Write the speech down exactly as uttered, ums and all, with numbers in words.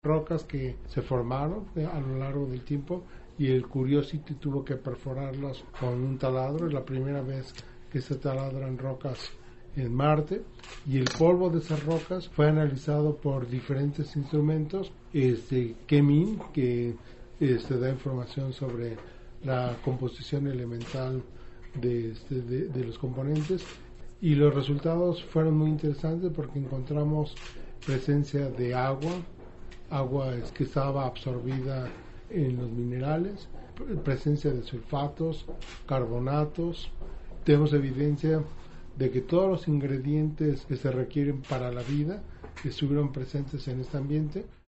rocas que se formaron eh, a lo largo del tiempo, y el Curiosity tuvo que perforarlas con un taladro. Es la primera vez que se taladran rocas en Marte, y el polvo de esas rocas fue analizado por diferentes instrumentos, este CheMin, que este, da información sobre la composición elemental de, este, de, de los componentes, y los resultados fueron muy interesantes porque encontramos presencia de agua, agua es que estaba absorbida en los minerales, presencia de sulfatos, carbonatos. Tenemos evidencia de que todos los ingredientes que se requieren para la vida estuvieron presentes en este ambiente.